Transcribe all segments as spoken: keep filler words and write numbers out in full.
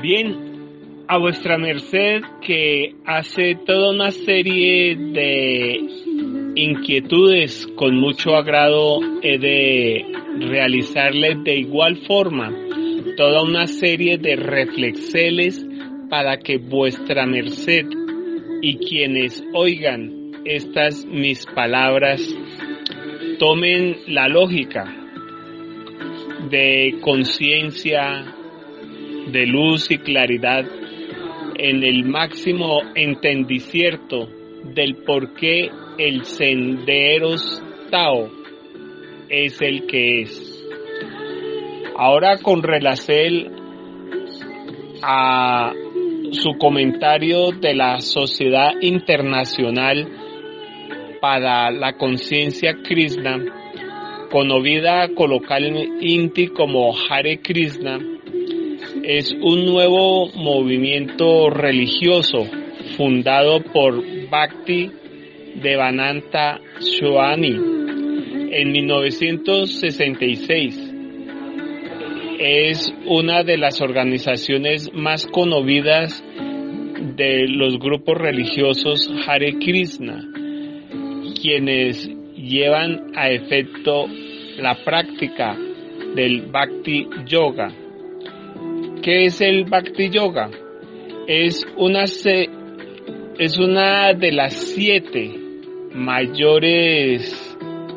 Bien, a vuestra merced que hace toda una serie de inquietudes con mucho agrado, he de realizarles de igual forma toda una serie de reflexiones para que vuestra merced y quienes oigan estas mis palabras tomen la lógica de conciencia, de luz y claridad en el máximo entendicierto del por qué el Senderos Tao es el que es. Ahora, con relación a su comentario de la Sociedad Internacional para la Conciencia Krishna, conocida coloquialmente como Hare Krishna, es un nuevo movimiento religioso fundado por Bhakti Devananta Swami en mil novecientos sesenta y seis. Es una de las organizaciones más conocidas de los grupos religiosos Hare Krishna, quienes llevan a efecto la práctica del Bhakti Yoga. ¿Qué es el Bhakti Yoga? Es una, es una de las siete mayores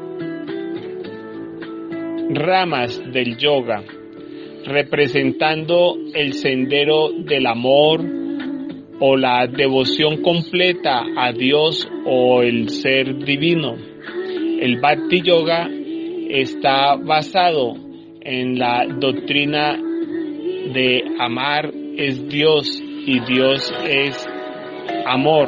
ramas del yoga, representando el sendero del amor o la devoción completa a Dios o el ser divino. El Bhakti Yoga está basado en la doctrina de amar es Dios y Dios es amor.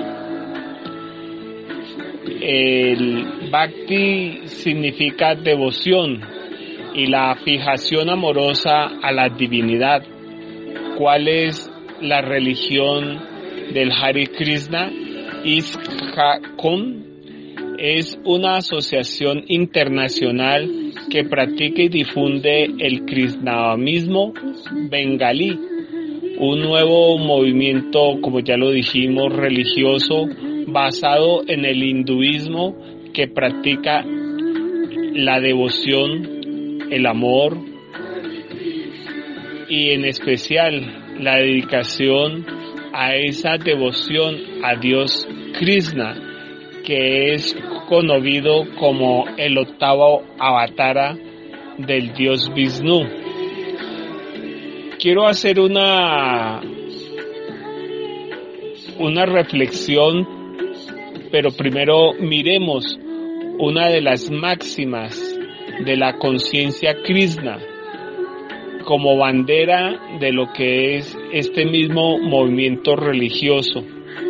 El Bhakti significa devoción y la fijación amorosa a la divinidad. ¿Cuál es la religión del Hare Krishna? ISKCON es una asociación internacional que practica y difunde el Krishnamismo bengalí, un nuevo movimiento, como ya lo dijimos, religioso basado en el hinduismo que practica la devoción, el amor y en especial la dedicación a esa devoción a Dios Krishna, que es conocido como el octavo avatara del Dios Vishnu. Quiero hacer una una reflexión, pero primero miremos una de las máximas de la conciencia Krishna como bandera de lo que es este mismo movimiento religioso.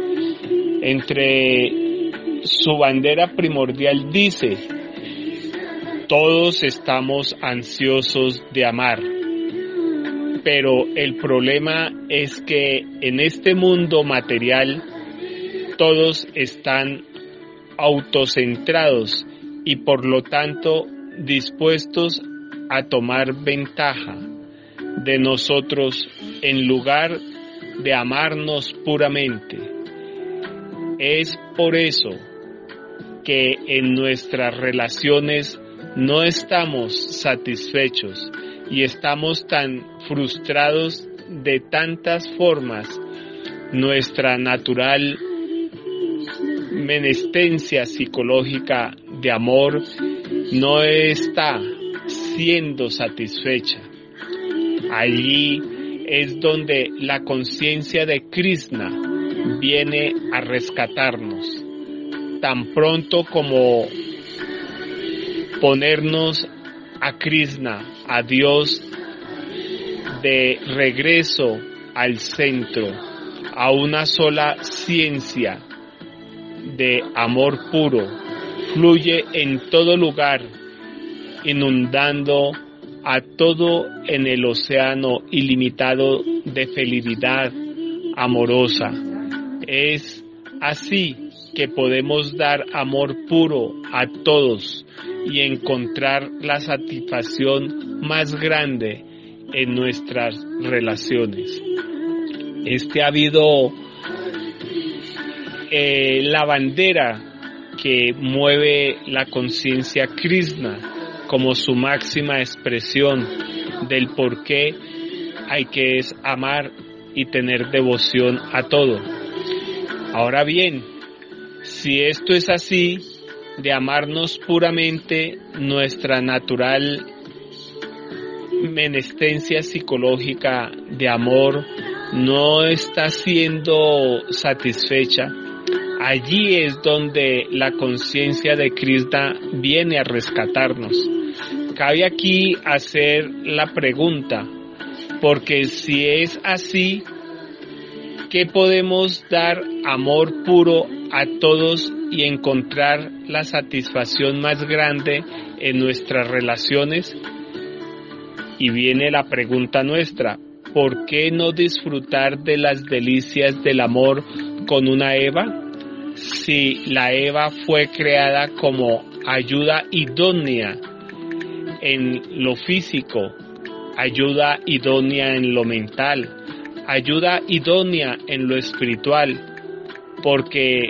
Entre su bandera primordial dice: todos estamos ansiosos de amar, pero el problema es que en este mundo material todos están autocentrados y por lo tanto dispuestos a tomar ventaja de nosotros en lugar de amarnos puramente. Es por eso que en nuestras relaciones no estamos satisfechos y estamos tan frustrados de tantas formas. Nuestra natural menestencia psicológica de amor no está siendo satisfecha. Allí es donde la conciencia de Krishna viene a rescatarnos. Tan pronto como ponernos a Krishna, a Dios, de regreso al centro, a una sola ciencia de amor puro, fluye en todo lugar, inundando a todo en el océano ilimitado de felicidad amorosa. Es así que podemos dar amor puro a todos y encontrar la satisfacción más grande en nuestras relaciones. Este ha habido eh, la bandera que mueve la conciencia Krishna como su máxima expresión del por qué hay que es amar y tener devoción a todo. Ahora bien, si esto es así, de amarnos puramente, nuestra natural menestencia psicológica de amor no está siendo satisfecha, allí es donde la conciencia de Krishna viene a rescatarnos. Cabe aquí hacer la pregunta, porque si es así, ¿qué podemos dar amor puro a todos y encontrar la satisfacción más grande en nuestras relaciones? Y viene la pregunta nuestra, ¿por qué no disfrutar de las delicias del amor con una Eva? Si la Eva fue creada como ayuda idónea en lo físico, ayuda idónea en lo mental, ayuda idónea en lo espiritual, porque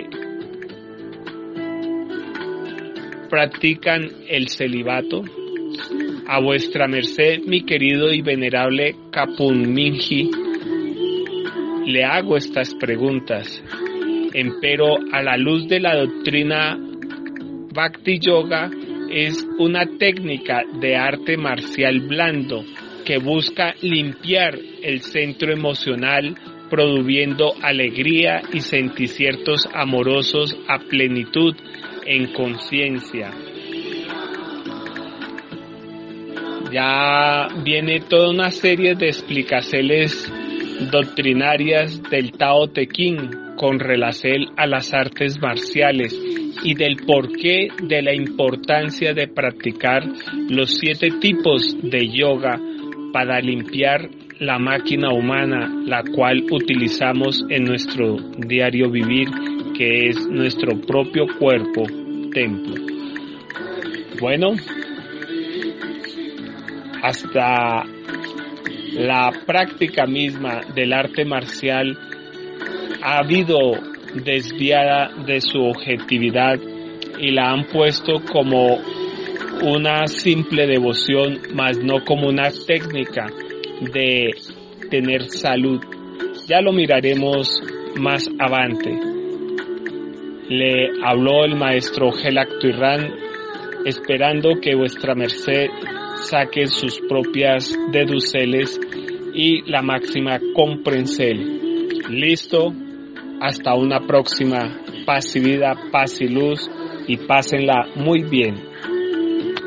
practican el celibato. A vuestra merced, mi querido y venerable Kapun Minji, le hago estas preguntas. Empero, a la luz de la doctrina Bhakti Yoga, es una técnica de arte marcial blando que busca limpiar el centro emocional, produciendo alegría y sentimientos amorosos a plenitud en conciencia. Ya viene toda una serie de explicaciones doctrinarias del Tao Te Ching con relación a las artes marciales y del porqué de la importancia de practicar los siete tipos de yoga para limpiar la máquina humana, la cual utilizamos en nuestro diario vivir, que es nuestro propio cuerpo, templo. Bueno, hasta la práctica misma del arte marcial ha habido desviada de su objetividad y la han puesto como una simple devoción, mas no como una técnica de tener salud. Ya lo miraremos más avante. Le habló el maestro Gelak Tuirán, esperando que vuestra merced saque sus propias deduceles y la máxima comprensel. Listo, hasta una próxima. Paz y vida, paz y luz, y pásenla muy bien.